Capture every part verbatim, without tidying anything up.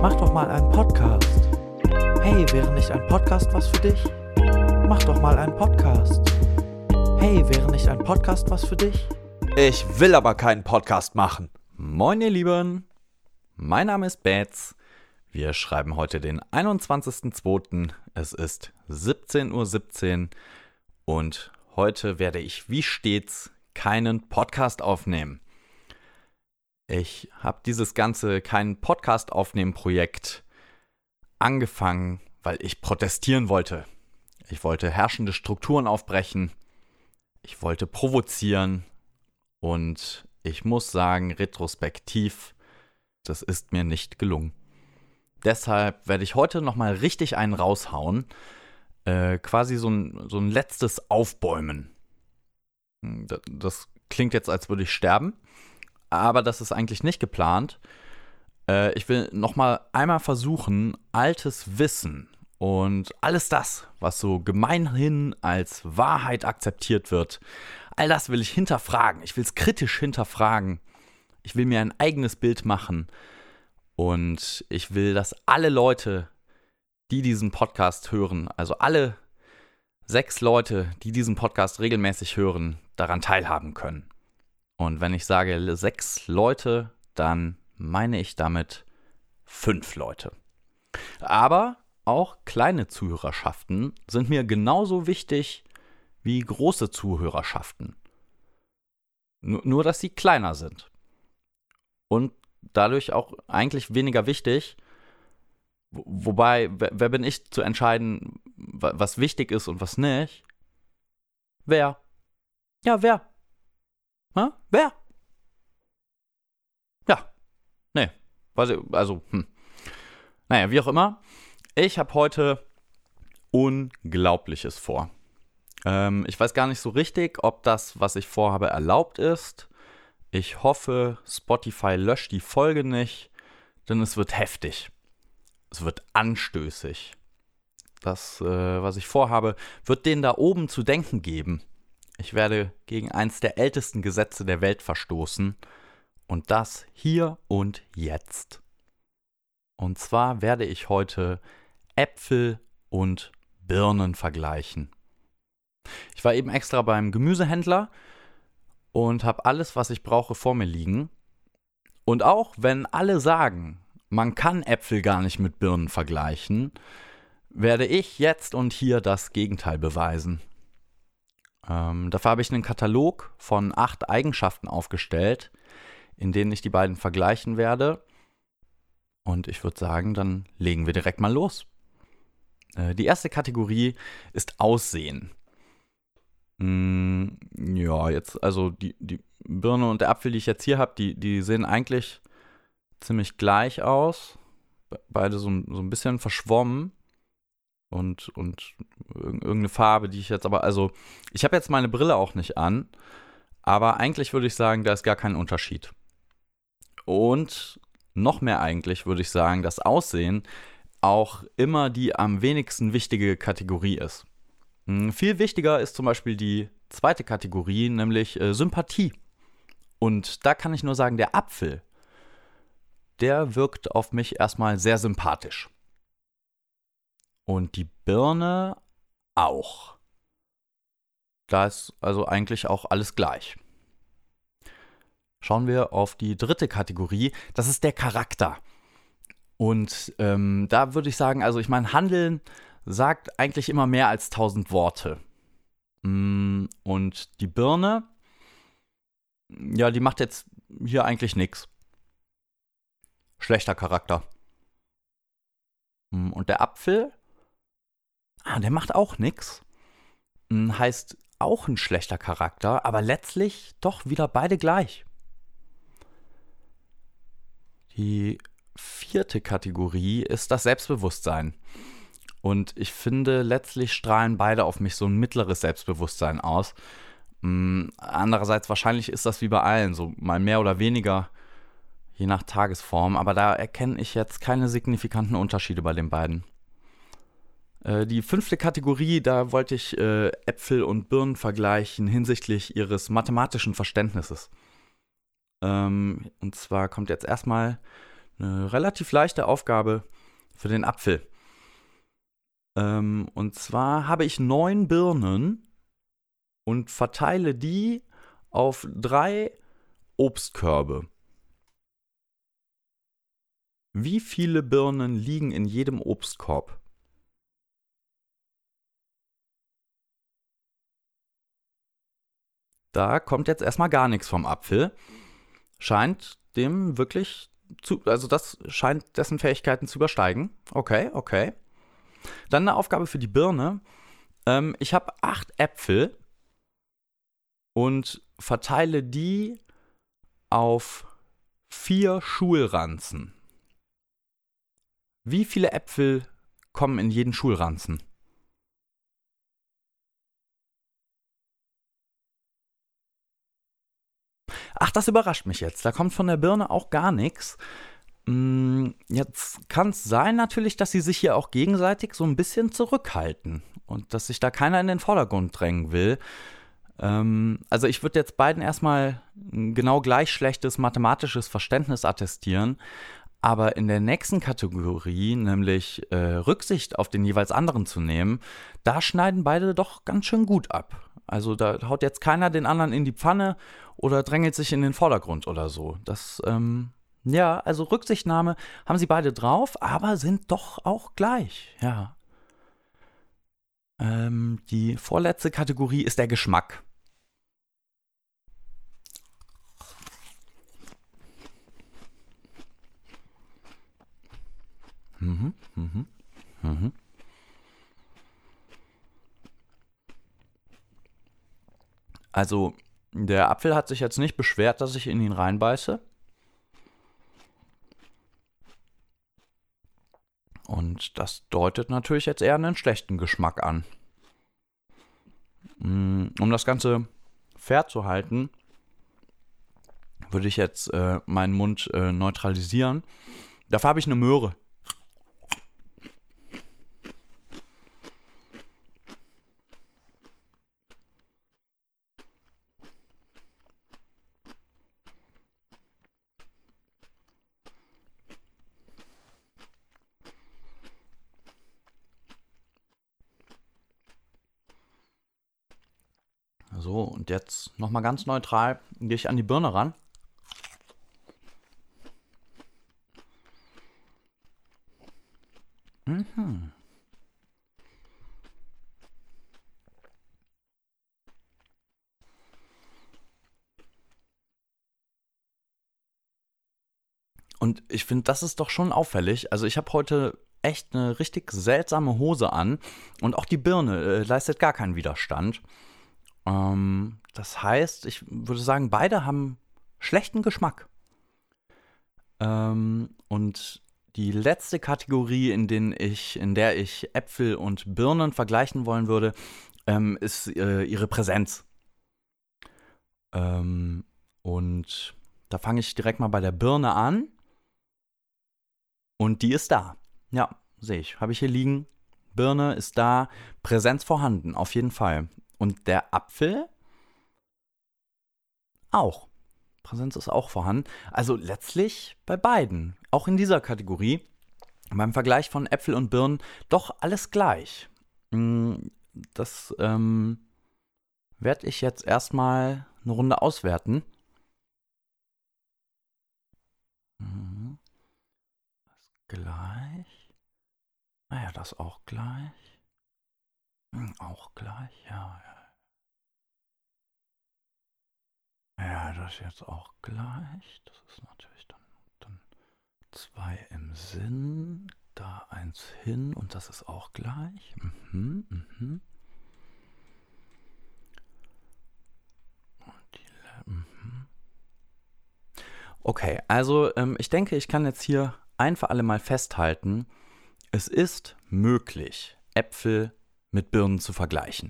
Mach doch mal einen Podcast. Hey, wäre nicht ein Podcast was für dich? Mach doch mal einen Podcast. Hey, wäre nicht ein Podcast was für dich? Ich will aber keinen Podcast machen. Moin ihr Lieben, mein Name ist Bätz. Wir schreiben heute den einundzwanzigsten zweiten Es ist siebzehn Uhr siebzehn und heute werde ich wie stets keinen Podcast aufnehmen. Ich habe dieses ganze keinen Podcast aufnehmen Projekt angefangen, weil ich protestieren wollte. Ich wollte herrschende Strukturen aufbrechen. Ich wollte provozieren. Und ich muss sagen, retrospektiv, das ist mir nicht gelungen. Deshalb werde ich heute nochmal richtig einen raushauen. Äh, quasi so ein, so ein letztes Aufbäumen. Das, das klingt jetzt, als würde ich sterben. Aber das ist eigentlich nicht geplant. Äh, ich will nochmal einmal versuchen, altes Wissen und alles das, was so gemeinhin als Wahrheit akzeptiert wird, all das will ich hinterfragen. Ich will es kritisch hinterfragen. Ich will mir ein eigenes Bild machen. Und ich will, dass alle Leute, die diesen Podcast hören, also alle sechs Leute, die diesen Podcast regelmäßig hören, daran teilhaben können. Und wenn ich sage sechs Leute, dann meine ich damit fünf Leute. Aber auch kleine Zuhörerschaften sind mir genauso wichtig wie große Zuhörerschaften. Nur, nur dass sie kleiner sind. Und dadurch auch eigentlich weniger wichtig. Wobei, wer, wer bin ich zu entscheiden, was wichtig ist und was nicht? Wer? Ja, wer? Hä? Wer? Ja. Nee. Weiß ich, also, hm. Naja, wie auch immer. Ich habe heute Unglaubliches vor. Ähm, ich weiß gar nicht so richtig, ob das, was ich vorhabe, erlaubt ist. Ich hoffe, Spotify löscht die Folge nicht, denn es wird heftig. Es wird anstößig. Das, äh, was ich vorhabe, wird denen da oben zu denken geben. Ich werde gegen eins der ältesten Gesetze der Welt verstoßen. Und das hier und jetzt. Und zwar werde ich heute Äpfel und Birnen vergleichen. Ich war eben extra beim Gemüsehändler und habe alles, was ich brauche, vor mir liegen. Und auch wenn alle sagen, man kann Äpfel gar nicht mit Birnen vergleichen, werde ich jetzt und hier das Gegenteil beweisen. Ähm, dafür habe ich einen Katalog von acht Eigenschaften aufgestellt, in denen ich die beiden vergleichen werde. Und ich würde sagen, dann legen wir direkt mal los. Äh, die erste Kategorie ist Aussehen. Mm, ja, jetzt, also die, die Birne und der Apfel, die ich jetzt hier habe, die, die sehen eigentlich ziemlich gleich aus. Beide so, so ein bisschen verschwommen. Und, und irgendeine Farbe, die ich jetzt aber, also ich habe jetzt meine Brille auch nicht an, aber eigentlich würde ich sagen, da ist gar kein Unterschied. Und noch mehr eigentlich würde ich sagen, dass Aussehen auch immer die am wenigsten wichtige Kategorie ist. Hm, viel wichtiger ist zum Beispiel die zweite Kategorie, nämlich äh, Sympathie. Und da kann ich nur sagen, der Apfel, der wirkt auf mich erstmal sehr sympathisch. Und die Birne auch. Da ist also eigentlich auch alles gleich. Schauen wir auf die dritte Kategorie. Das ist der Charakter. Und ähm, da würde ich sagen, also ich meine, Handeln sagt eigentlich immer mehr als tausend Worte. Und die Birne, ja, die macht jetzt hier eigentlich nichts. Schlechter Charakter. Und der Apfel, ah, der macht auch nichts. Heißt auch ein schlechter Charakter, aber letztlich doch wieder beide gleich. Die vierte Kategorie ist das Selbstbewusstsein. Und ich finde, letztlich strahlen beide auf mich so ein mittleres Selbstbewusstsein aus. Andererseits, wahrscheinlich ist das wie bei allen, so mal mehr oder weniger, je nach Tagesform. Aber da erkenne ich jetzt keine signifikanten Unterschiede bei den beiden. Die fünfte Kategorie, da wollte ich äh, Äpfel und Birnen vergleichen hinsichtlich ihres mathematischen Verständnisses. Ähm, und zwar kommt jetzt erstmal eine relativ leichte Aufgabe für den Apfel. Ähm, und zwar habe ich neun Birnen und verteile die auf drei Obstkörbe. Wie viele Birnen liegen in jedem Obstkorb? Da kommt jetzt erstmal gar nichts vom Apfel. Scheint dem wirklich zu, also das scheint dessen Fähigkeiten zu übersteigen. Okay, okay. Dann eine Aufgabe für die Birne. Ähm, ich habe acht Äpfel und verteile die auf vier Schulranzen. Wie viele Äpfel kommen in jeden Schulranzen? Ach, das überrascht mich jetzt. Da kommt von der Birne auch gar nichts. Jetzt kann es sein natürlich, dass sie sich hier auch gegenseitig so ein bisschen zurückhalten und dass sich da keiner in den Vordergrund drängen will. Ähm, also ich würde jetzt beiden erstmal ein genau gleich schlechtes mathematisches Verständnis attestieren, aber in der nächsten Kategorie, nämlich äh, Rücksicht auf den jeweils anderen zu nehmen, da schneiden beide doch ganz schön gut ab. Also da haut jetzt keiner den anderen in die Pfanne oder drängelt sich in den Vordergrund oder so. Das, ähm, ja, also Rücksichtnahme haben sie beide drauf, aber sind doch auch gleich, ja. Ähm, die vorletzte Kategorie ist der Geschmack. Mhm, mhm, mhm. Also, der Apfel hat sich jetzt nicht beschwert, dass ich in ihn reinbeiße. Und das deutet natürlich jetzt eher einen schlechten Geschmack an. Um das Ganze fair zu halten, würde ich jetzt äh, meinen Mund äh, neutralisieren. Dafür habe ich eine Möhre. So, und jetzt nochmal ganz neutral gehe ich an die Birne ran. Mhm. Und ich finde, das ist doch schon auffällig. Also ich habe heute echt eine richtig seltsame Hose an und auch die Birne äh, leistet gar keinen Widerstand. Ähm, das heißt, ich würde sagen, beide haben schlechten Geschmack. Ähm, und die letzte Kategorie, in, denen ich, in der ich Äpfel und Birnen vergleichen wollen würde, ähm, ist äh, ihre Präsenz. Ähm, und da fange ich direkt mal bei der Birne an. Und die ist da. Ja, sehe ich. Habe ich hier liegen. Birne ist da. Präsenz vorhanden, auf jeden Fall. Und der Apfel auch. Präsenz ist auch vorhanden. Also letztlich bei beiden. Auch in dieser Kategorie. Beim Vergleich von Äpfel und Birnen doch alles gleich. Das ähm, werde ich jetzt erstmal eine Runde auswerten. Mhm. Gleich. Naja, das auch gleich. Hm, auch gleich, ja, ja. Ja, das jetzt auch gleich. Das ist natürlich dann, dann zwei im Sinn. Da eins hin und das ist auch gleich. Mhm, mhm. Und die, mhm. Okay, also ähm, ich denke, ich kann jetzt hier ein für alle Mal festhalten, es ist möglich, Äpfel mit Birnen zu vergleichen.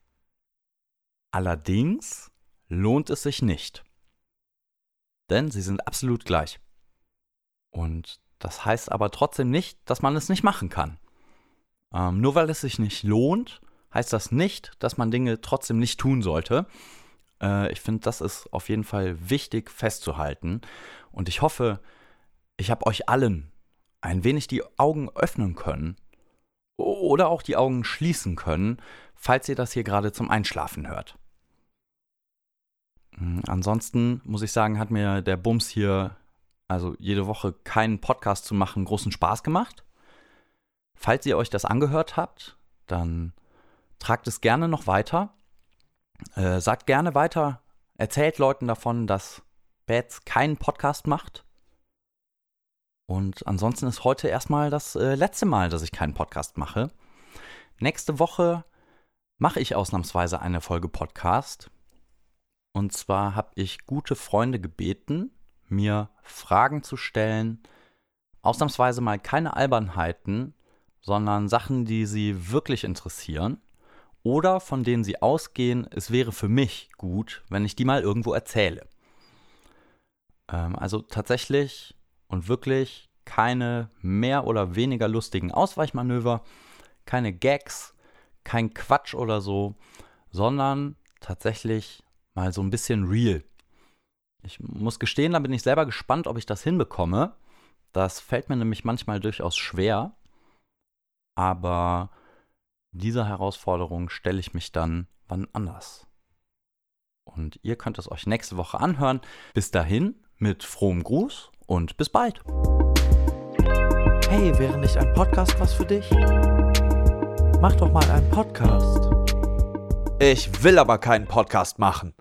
Allerdings lohnt es sich nicht, denn sie sind absolut gleich. Und das heißt aber trotzdem nicht, dass man es nicht machen kann. Ähm, nur weil es sich nicht lohnt, heißt das nicht, dass man Dinge trotzdem nicht tun sollte. Äh, ich finde, das ist auf jeden Fall wichtig festzuhalten. Und ich hoffe, ich habe euch allen ein wenig die Augen öffnen können oder auch die Augen schließen können, falls ihr das hier gerade zum Einschlafen hört. Ansonsten muss ich sagen, hat mir der Bums hier, also jede Woche keinen Podcast zu machen, großen Spaß gemacht. Falls ihr euch das angehört habt, dann tragt es gerne noch weiter. Äh, sagt gerne weiter, erzählt Leuten davon, dass Bats keinen Podcast macht. Und ansonsten ist heute erstmal das äh, letzte Mal, dass ich keinen Podcast mache. Nächste Woche mache ich ausnahmsweise eine Folge Podcast. Und zwar habe ich gute Freunde gebeten, mir Fragen zu stellen. Ausnahmsweise mal keine Albernheiten, sondern Sachen, die sie wirklich interessieren. Oder von denen sie ausgehen, es wäre für mich gut, wenn ich die mal irgendwo erzähle. Ähm, also tatsächlich und wirklich keine mehr oder weniger lustigen Ausweichmanöver, keine Gags, kein Quatsch oder so, sondern tatsächlich mal so ein bisschen real. Ich muss gestehen, da bin ich selber gespannt, ob ich das hinbekomme. Das fällt mir nämlich manchmal durchaus schwer, aber dieser Herausforderung stelle ich mich dann wann anders. Und ihr könnt es euch nächste Woche anhören. Bis dahin mit frohem Gruß und bis bald. Hey, wäre nicht ein Podcast was für dich? Mach doch mal einen Podcast. Ich will aber keinen Podcast machen.